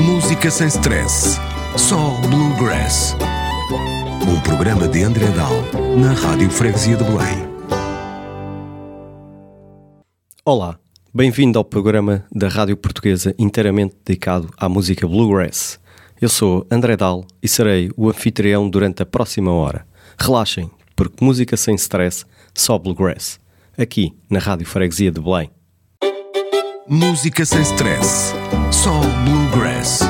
Música sem stress, só Bluegrass. Um programa de André Dal, na Rádio Freguesia de Belém. Olá, bem-vindo ao programa da Rádio Portuguesa inteiramente dedicado à música Bluegrass. Eu sou André Dal e serei o anfitrião durante a próxima hora. Relaxem, porque música sem stress, só Bluegrass. Aqui, na Rádio Freguesia de Belém. Música sem stress, só Bluegrass.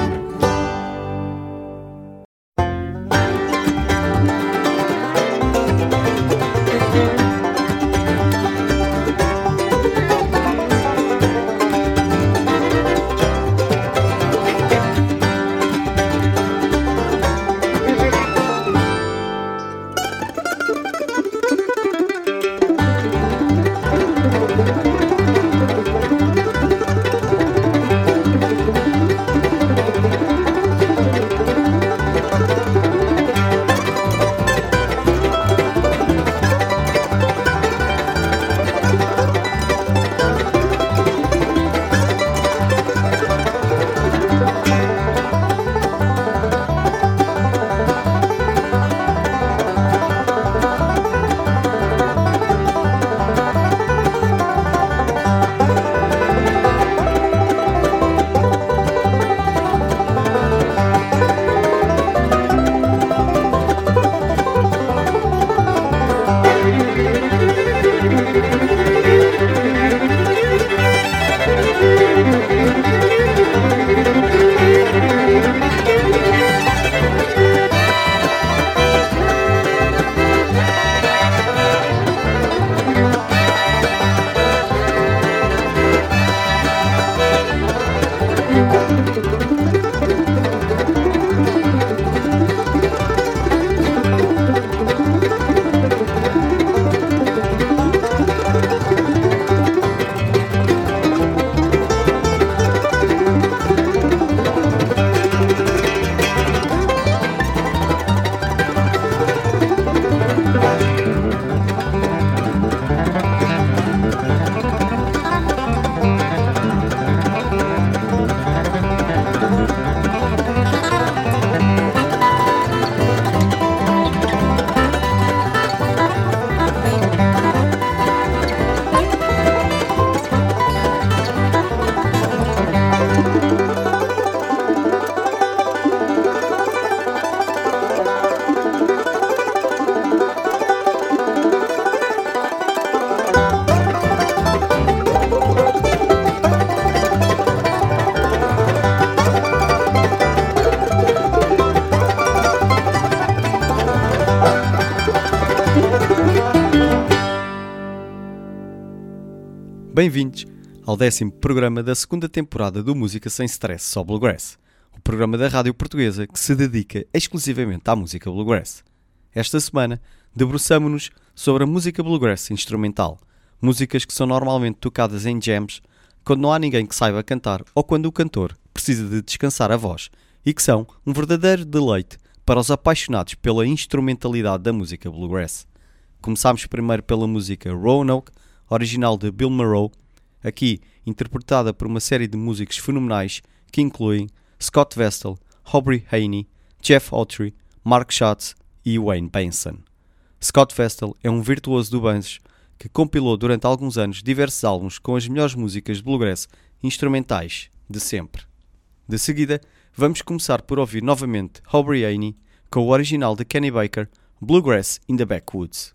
Bem-vindos ao 10º programa da segunda temporada do Música Sem Stress, só Bluegrass, o programa da Rádio Portuguesa que se dedica exclusivamente à música Bluegrass. Esta semana, debruçamo-nos sobre a música Bluegrass instrumental, músicas que são normalmente tocadas em jams, quando não há ninguém que saiba cantar ou quando o cantor precisa de descansar a voz, e que são um verdadeiro deleite para os apaixonados pela instrumentalidade da música Bluegrass. Começámos primeiro pela música Roanoke, original de Bill Monroe, aqui interpretada por uma série de músicos fenomenais que incluem Scott Vestal, Aubrey Haney, Jeff Autry, Mark Schatz e Wayne Benson. Scott Vestal é um virtuoso do banjo que compilou durante alguns anos diversos álbuns com as melhores músicas de bluegrass instrumentais de sempre. De seguida, vamos começar por ouvir novamente Aubrey Haney com o original de Kenny Baker, Bluegrass in the Backwoods.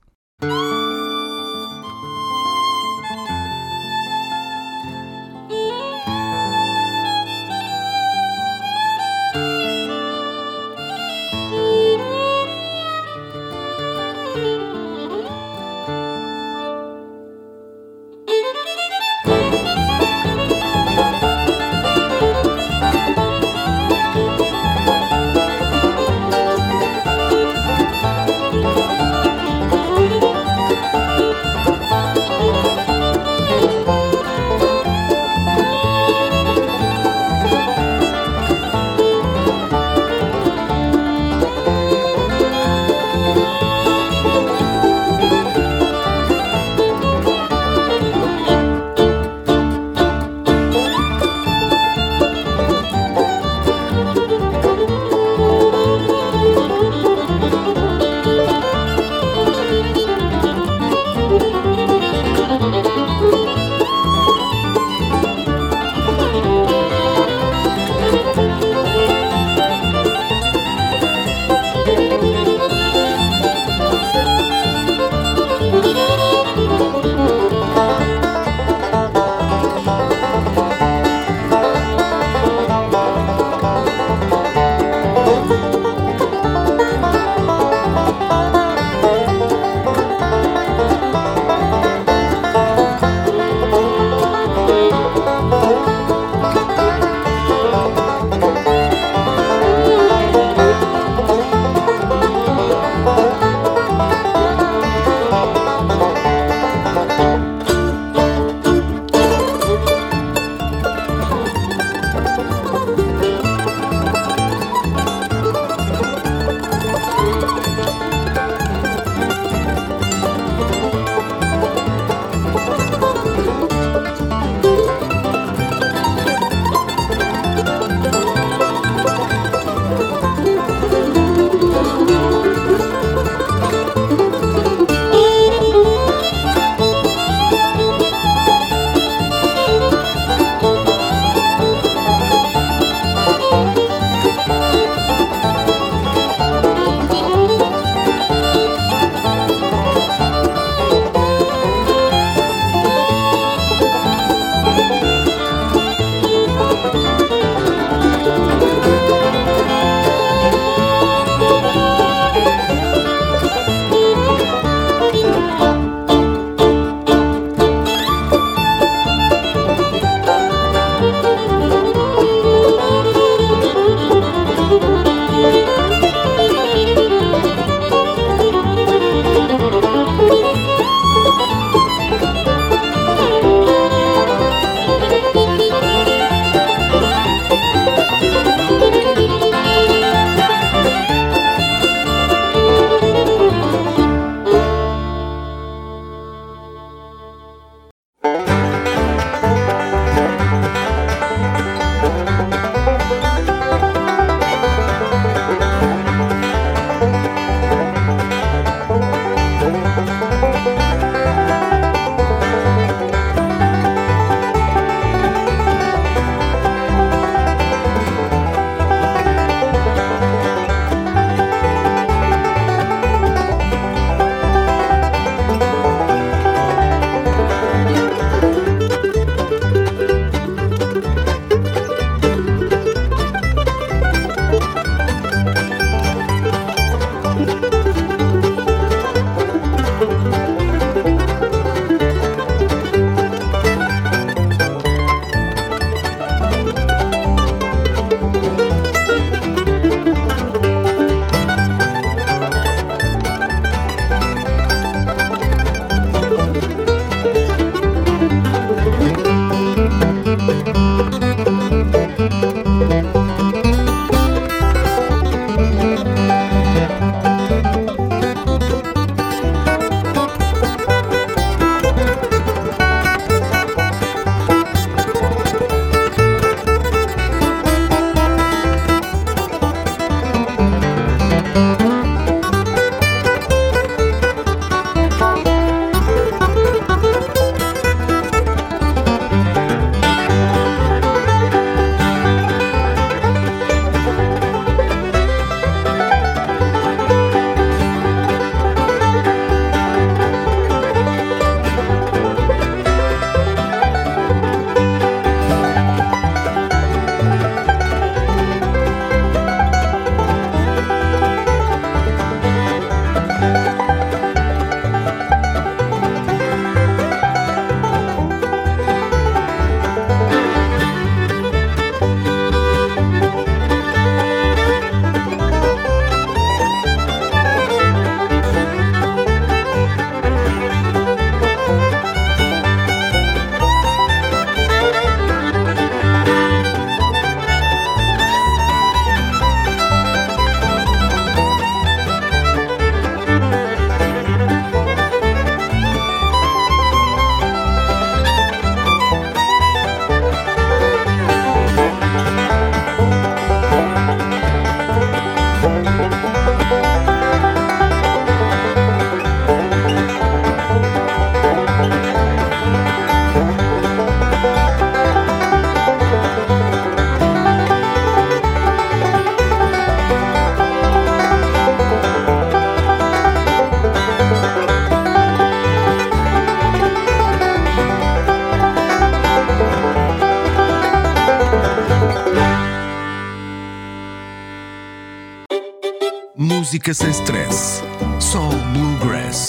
Música sem stress. Só Bluegrass.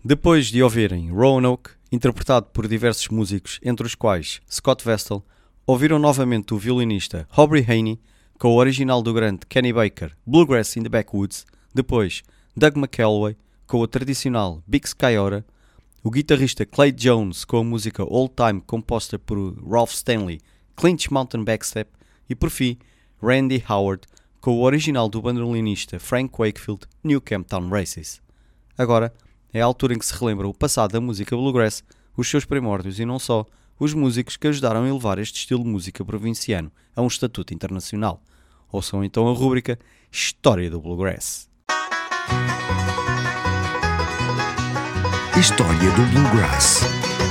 Depois de ouvirem Roanoke, interpretado por diversos músicos, entre os quais Scott Vestal, ouviram novamente o violinista Aubrey Haney com o original do grande Kenny Baker, Bluegrass in the Backwoods, depois Doug McElway com a tradicional Big Sky Ora, o guitarrista Clay Jones com a música Old Time composta por Ralph Stanley, Clinch Mountain Backstep e por fim Randy Howard com o original do bandolinista Frank Wakefield, New Camptown Races. Agora é a altura em que se relembra o passado da música bluegrass, os seus primórdios e não só, os músicos que ajudaram a elevar este estilo de música provinciano a um estatuto internacional. Ouçam então a rúbrica História do Bluegrass. História do Bluegrass.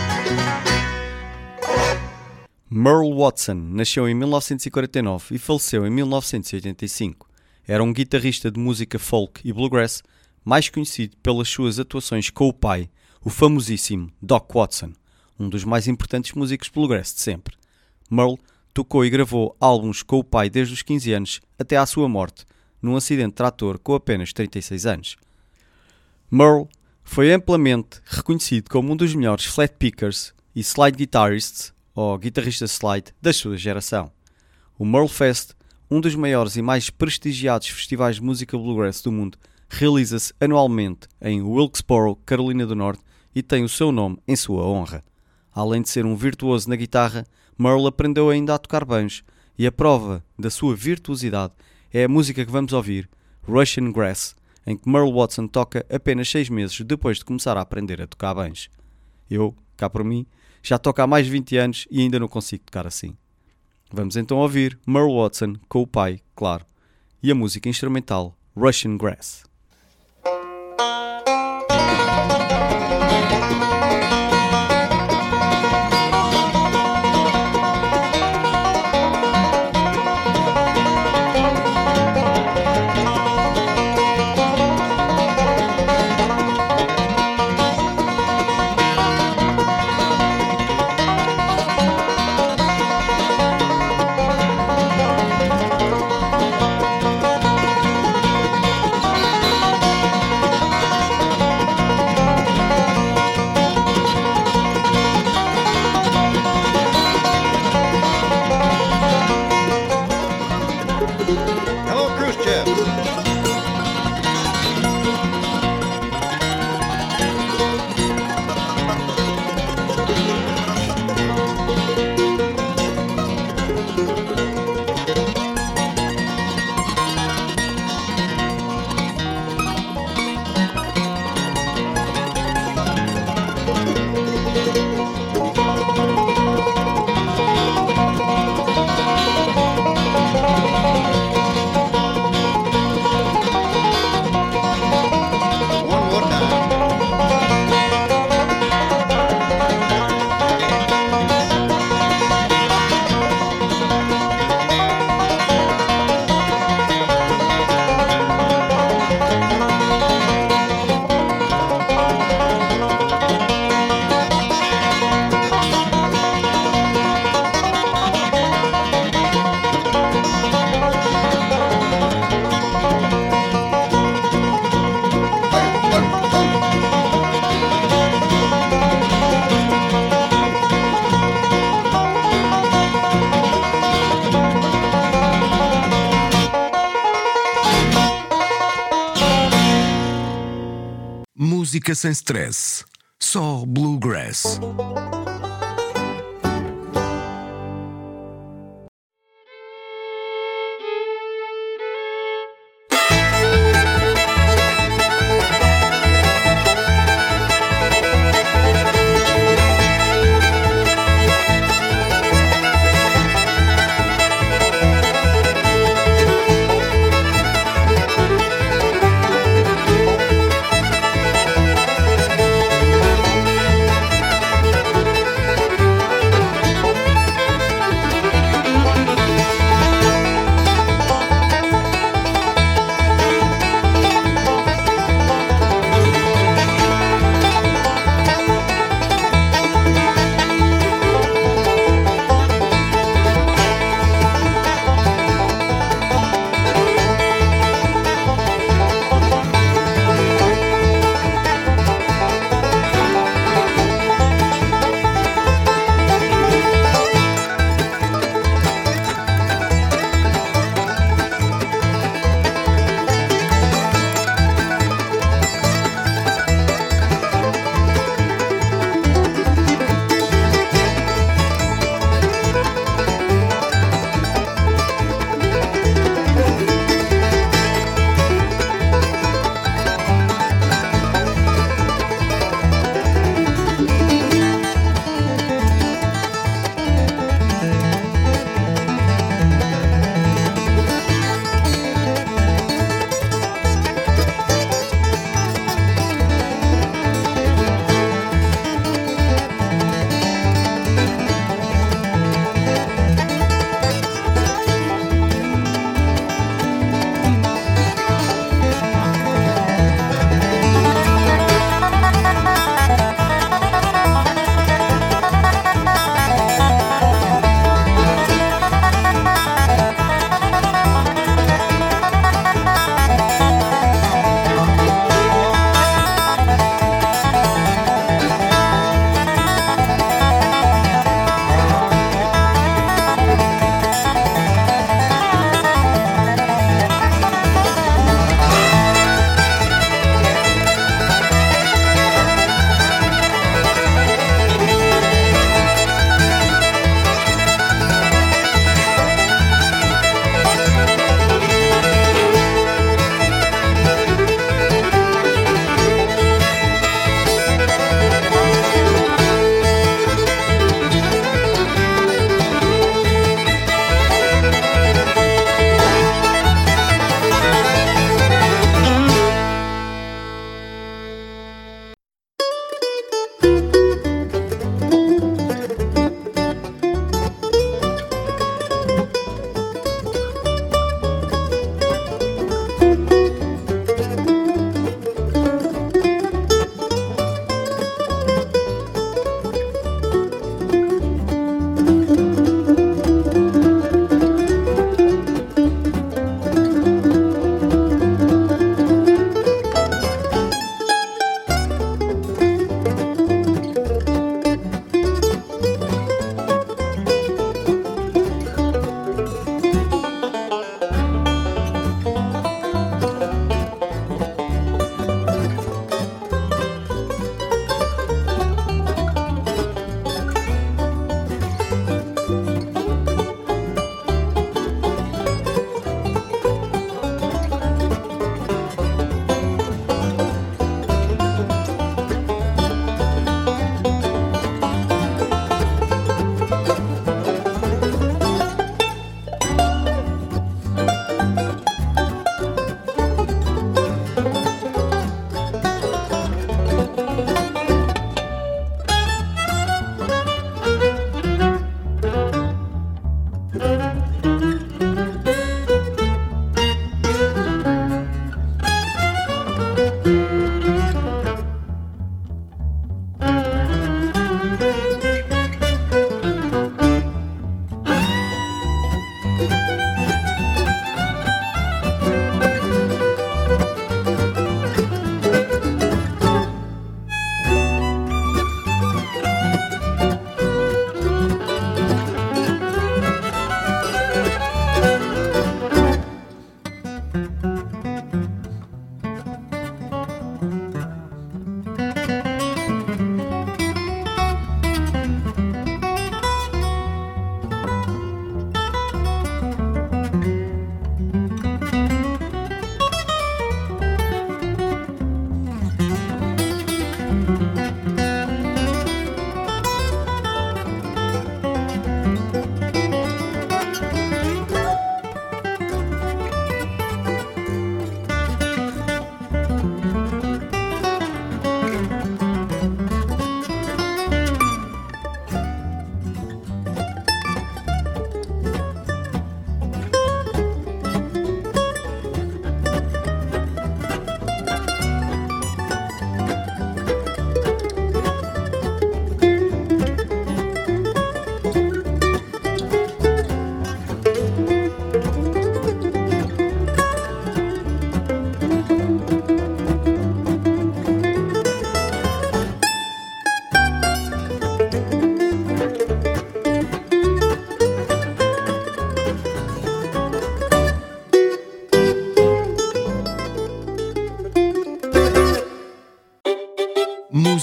Merle Watson nasceu em 1949 e faleceu em 1985. Era um guitarrista de música folk e bluegrass, mais conhecido pelas suas atuações com o pai, o famosíssimo Doc Watson, um dos mais importantes músicos bluegrass de sempre. Merle tocou e gravou álbuns com o pai desde os 15 anos até à sua morte, num acidente de trator com apenas 36 anos. Merle foi amplamente reconhecido como um dos melhores flat pickers e slide guitarists, ou guitarrista slide, da sua geração. O Merle Fest, um dos maiores e mais prestigiados festivais de música bluegrass do mundo, realiza-se anualmente em Wilkesboro, Carolina do Norte, e tem o seu nome em sua honra. Além de ser um virtuoso na guitarra, Merle aprendeu ainda a tocar banjo, e a prova da sua virtuosidade é a música que vamos ouvir, Russian Grass, em que Merle Watson toca apenas 6 meses depois de começar a aprender a tocar banjo. Eu, cá por mim, já toco há mais de 20 anos e ainda não consigo tocar assim. Vamos então ouvir Merle Watson com o pai, claro, e a música instrumental Russian Grass. Música sem stress, só Bluegrass.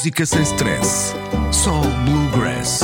música sem stress. Só Bluegrass.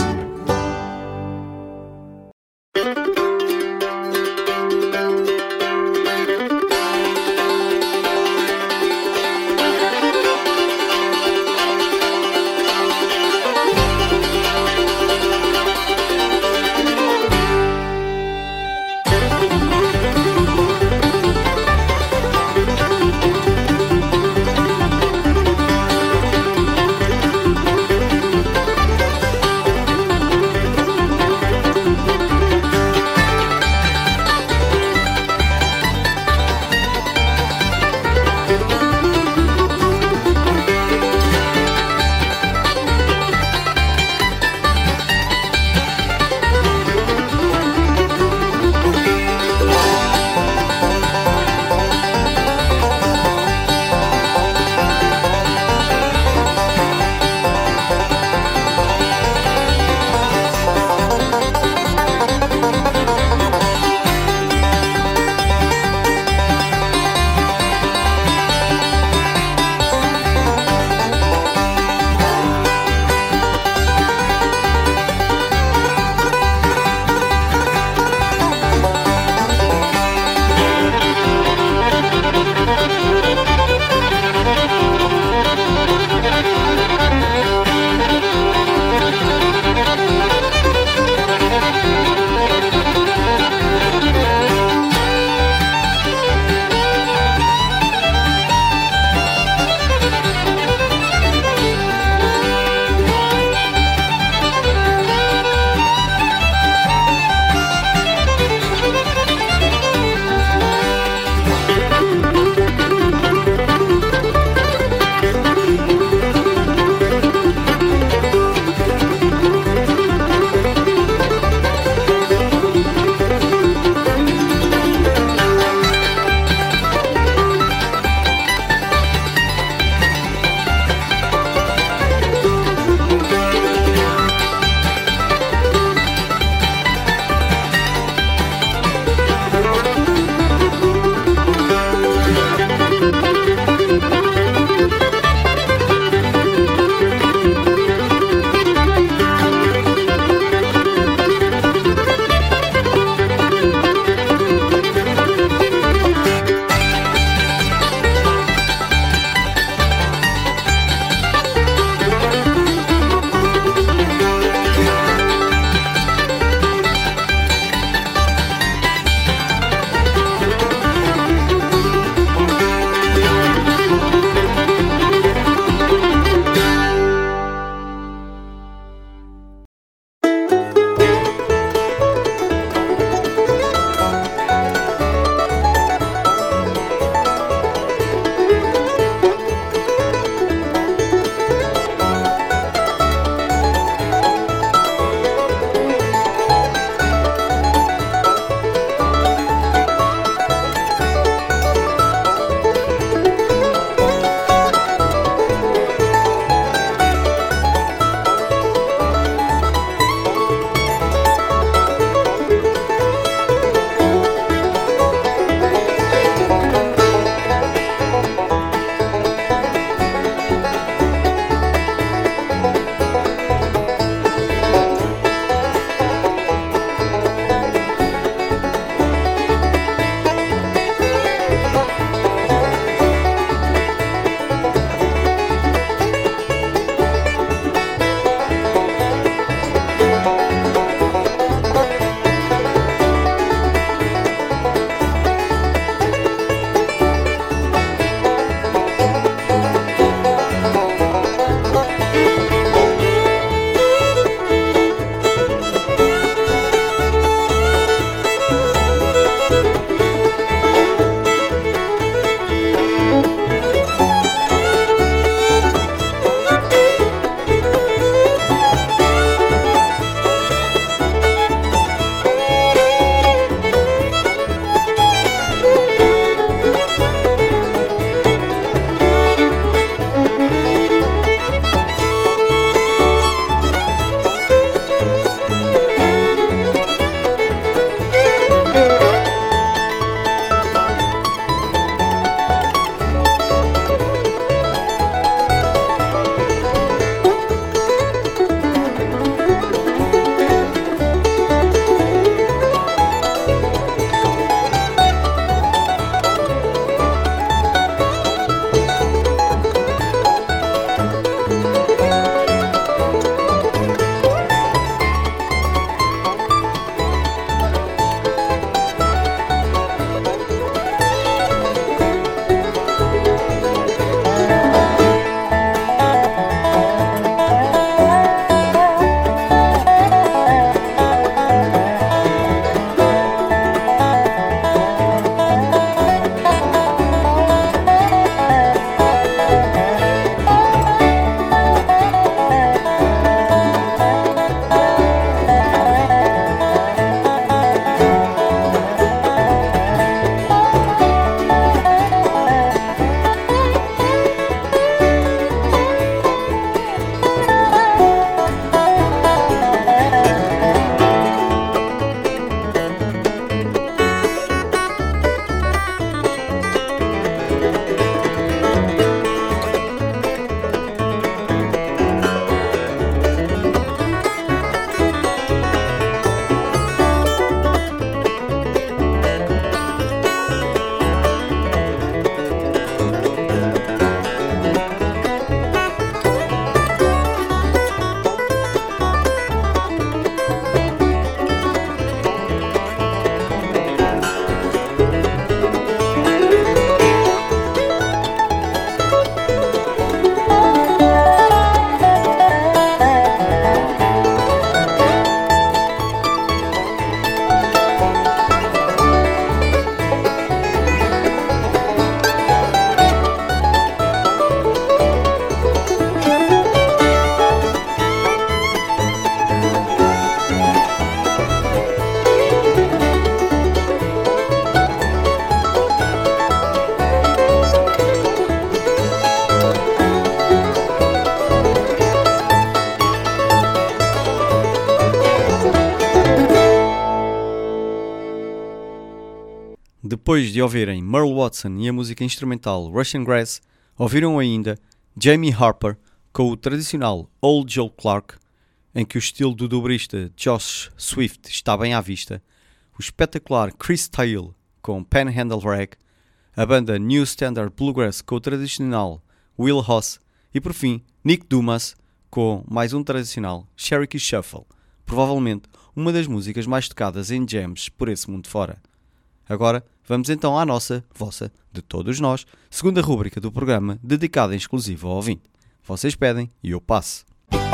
Depois de ouvirem Merle Watson e a música instrumental Russian Grass, ouviram ainda Jamie Harper com o tradicional Old Joe Clark, em que o estilo do dobrista Josh Swift está bem à vista, o espetacular Chris Tail com Panhandle Rag, a banda New Standard Bluegrass com o tradicional Will Hoss e por fim Nick Dumas com mais um tradicional Cherokee Shuffle, provavelmente uma das músicas mais tocadas em jams por esse mundo fora. Agora vamos então à nossa, vossa, de todos nós, segunda rúbrica do programa dedicada em exclusivo ao ouvinte. Vocês pedem e eu passo.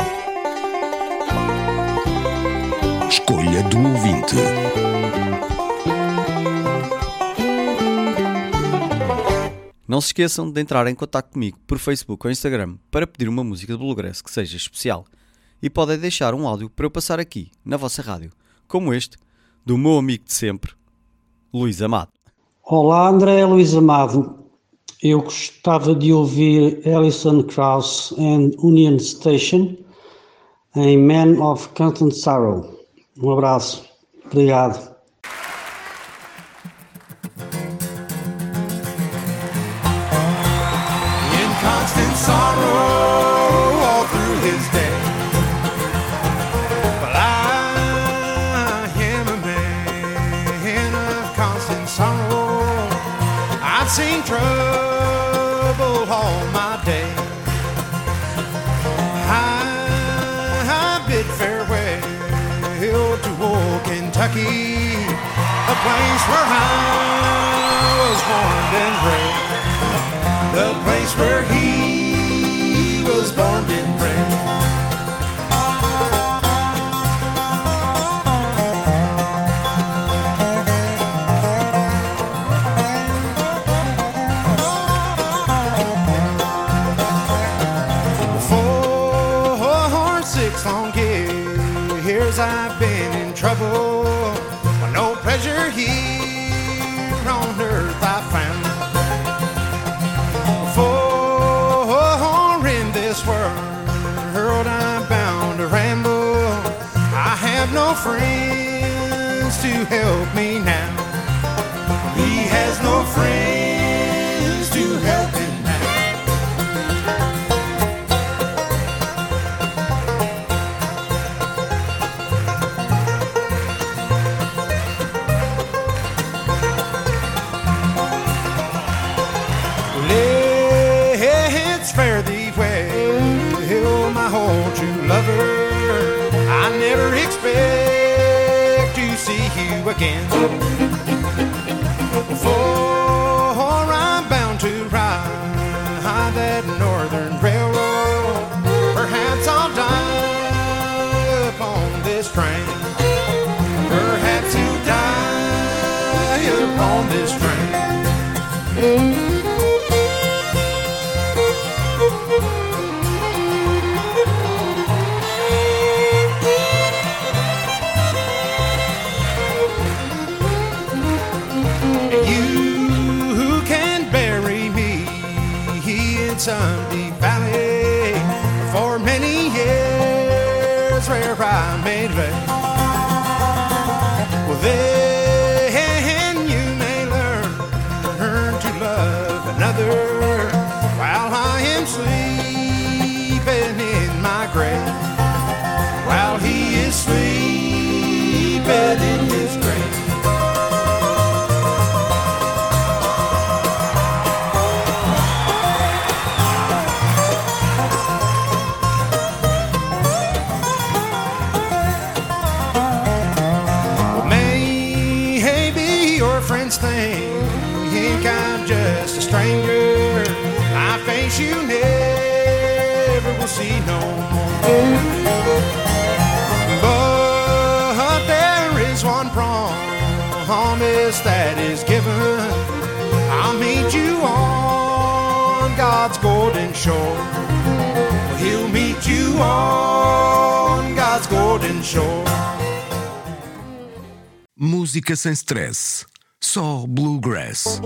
Escolha do ouvinte. Não se esqueçam de entrar em contato comigo por Facebook ou Instagram para pedir uma música de Bluegrass que seja especial. E podem deixar um áudio para eu passar aqui, na vossa rádio, como este, do meu amigo de sempre, Luís Amado. Olá André, Luís Amado. Eu gostava de ouvir Alison Krauss and Union Station em Man of Constant Sorrow. Um abraço. Obrigado. Constant sorrow all through his day. Well, I am a man of constant sorrow. I've seen trouble all my day. I bid farewell to old Kentucky, a place where I was born and bred. The place where he was born and bred. For 6 long years I've been in trouble. No pleasure here on earth I found. World I'm bound to ramble. I have no friends to help me now. He has no friends to help him now. Let's fare thee well, my whole true lover. I never expect to see you again. For I'm bound to ride that northern railroad. Perhaps I'll die upon this train. Perhaps you'll die upon this train. Some deep valley for many years where I made lay. Well, then you may learn to love another while I am sleeping in my grave. While he is sleeping in his grave. Think I'm just a stranger. My face you never will see no more. But there is one promise that is given. I'll meet you on God's golden shore. He'll meet you on God's golden shore. Música sem stress. Só Bluegrass.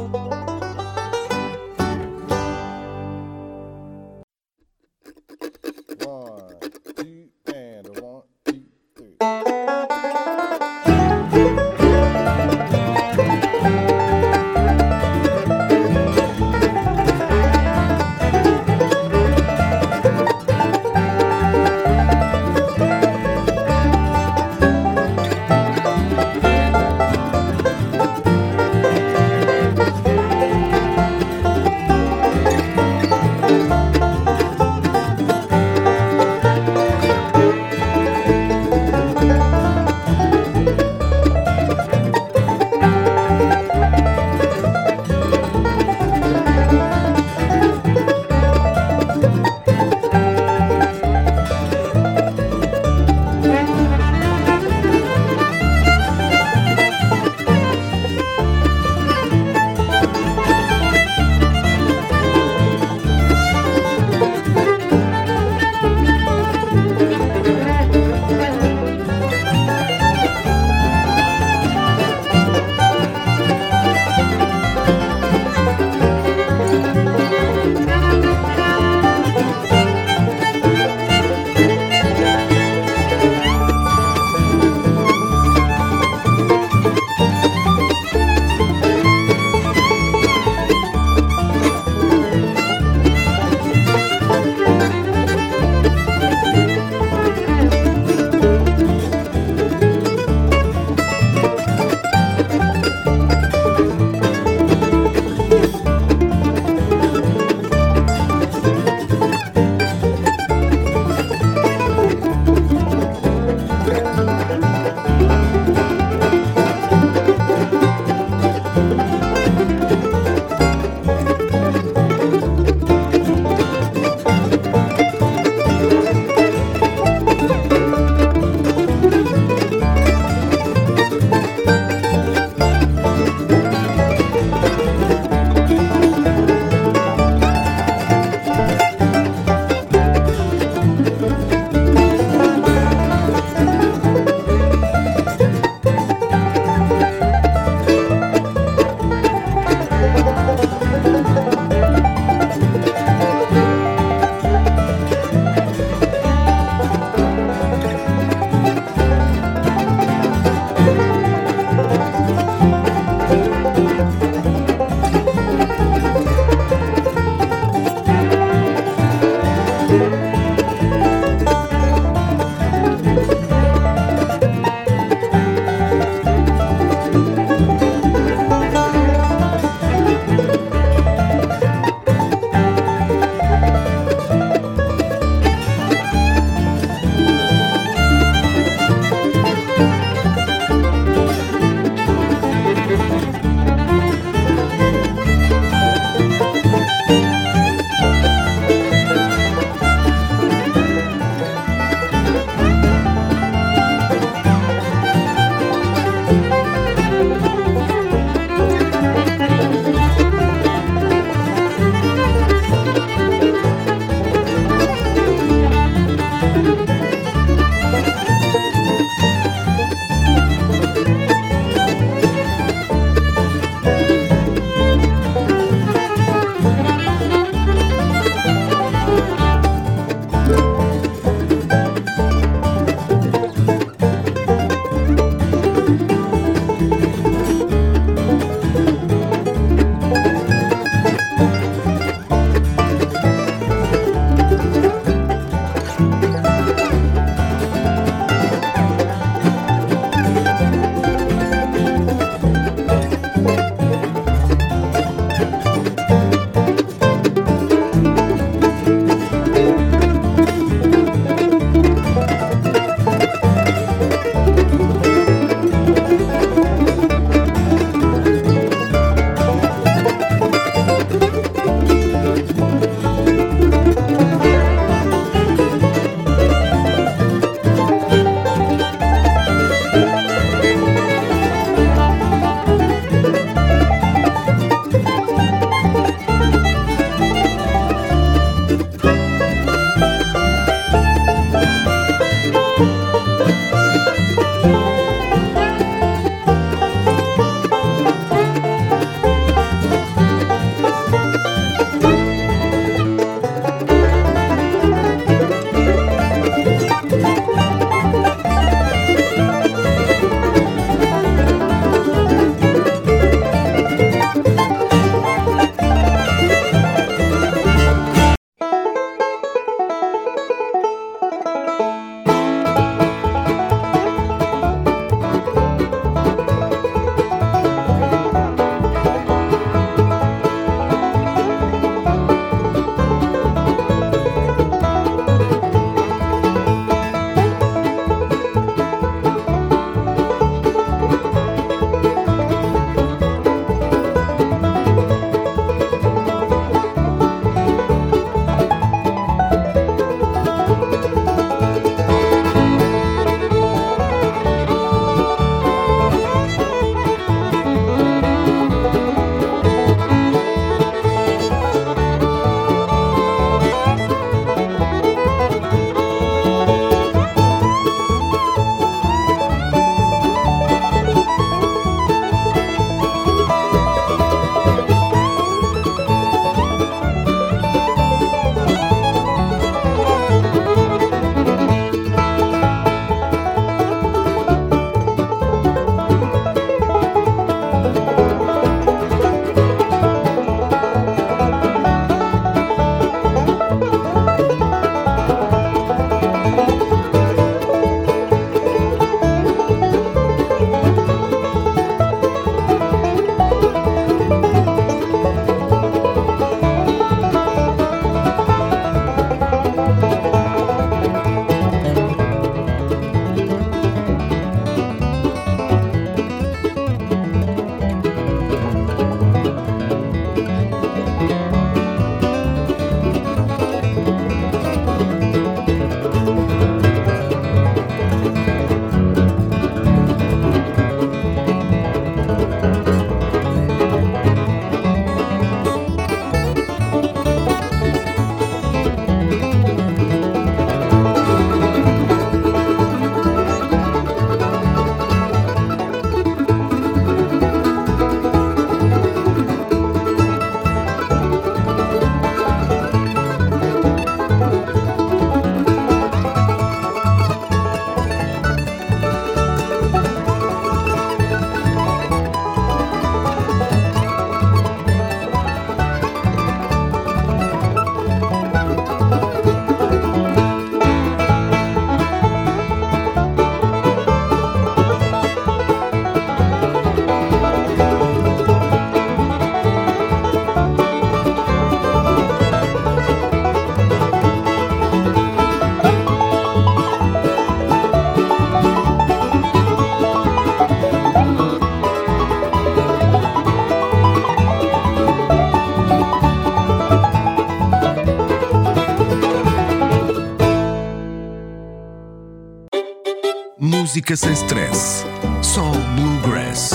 Música sem stress. Só Bluegrass.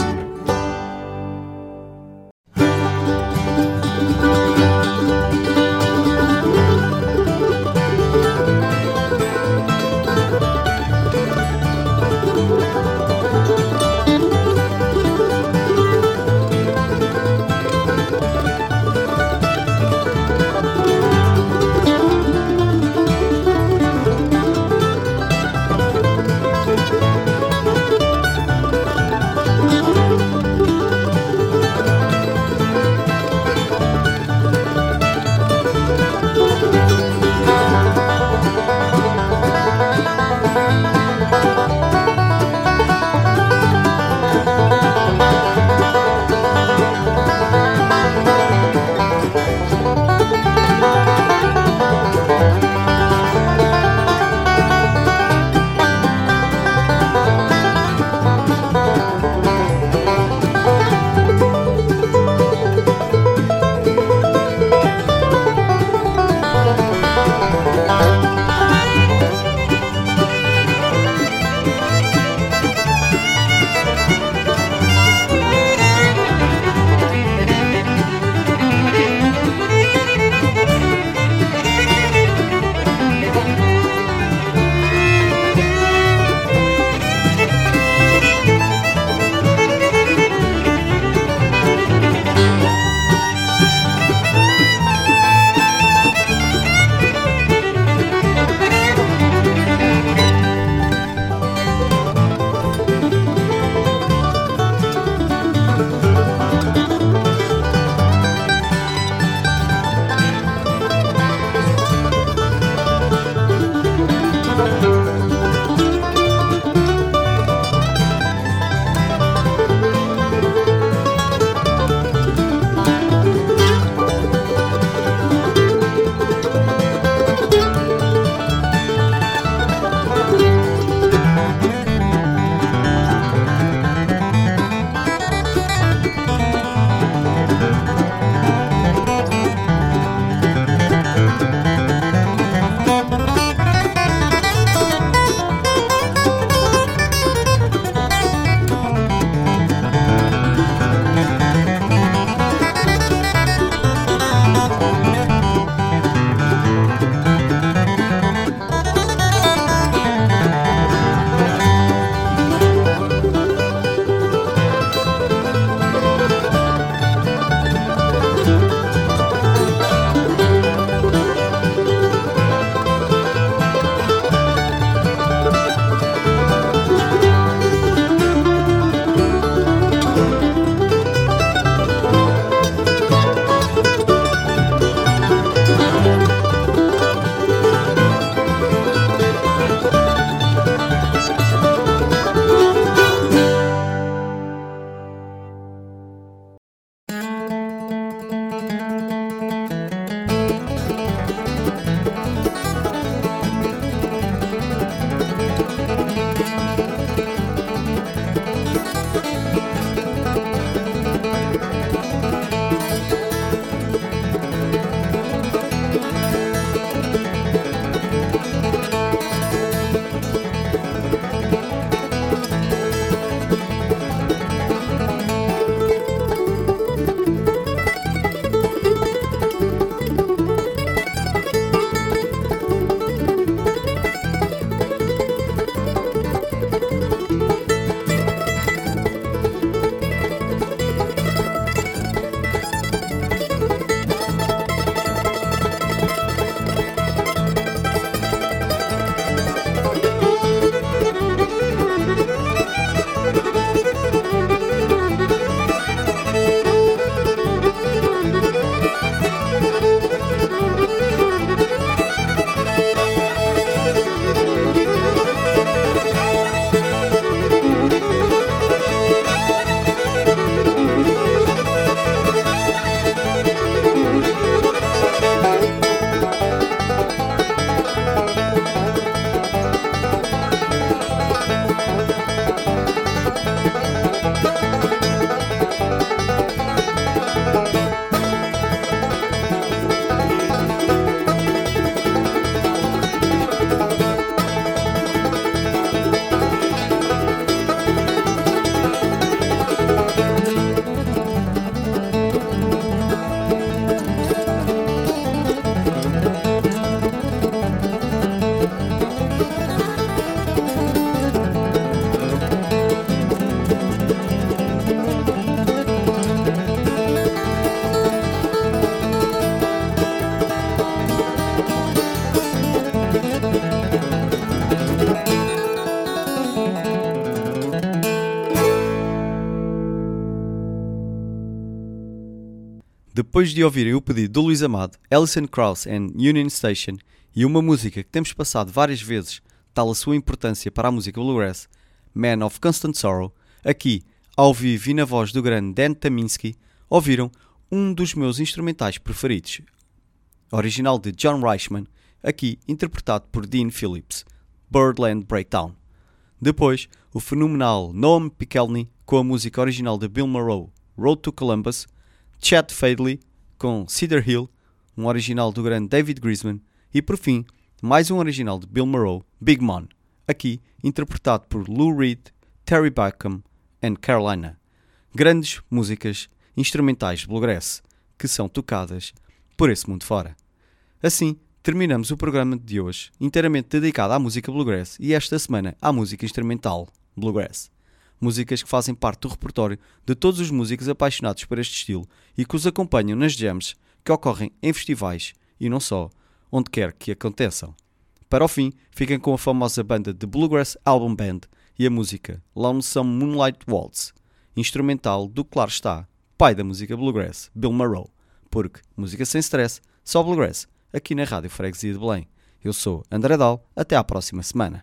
Depois de ouvirem o pedido do Luís Amado, Alison Krauss and Union Station, e uma música que temos passado várias vezes, tal a sua importância para a música bluegrass, Man of Constant Sorrow, aqui, ao vivo e na voz do grande Dan Taminsky, ouviram um dos meus instrumentais preferidos, original de John Reichman, aqui interpretado por Dean Phillips, Birdland Breakdown. Depois, o fenomenal Noam Pikelny com a música original de Bill Monroe, Road to Columbus, Chet Fadley com Cedar Hill, um original do grande David Grisman, e por fim, mais um original de Bill Monroe, Big Mon, aqui interpretado por Lou Reed, Terry Backham e Carolina. Grandes músicas instrumentais de bluegrass que são tocadas por esse mundo fora. Assim, terminamos o programa de hoje, inteiramente dedicado à música bluegrass e esta semana à música instrumental bluegrass. Músicas que fazem parte do repertório de todos os músicos apaixonados por este estilo e que os acompanham nas jams que ocorrem em festivais e não só, onde quer que aconteçam. Para o fim, fiquem com a famosa banda The Bluegrass Album Band e a música Lonesome Moonlight Waltz, instrumental do, claro está, pai da música bluegrass, Bill Monroe, porque música sem stress, só bluegrass, aqui na Rádio Freguesia de Belém. Eu sou André Dal, até à próxima semana.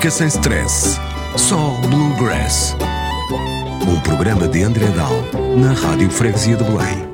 Música sem stress, só Bluegrass. Um programa de André Dal na Rádio Freguesia de Belém.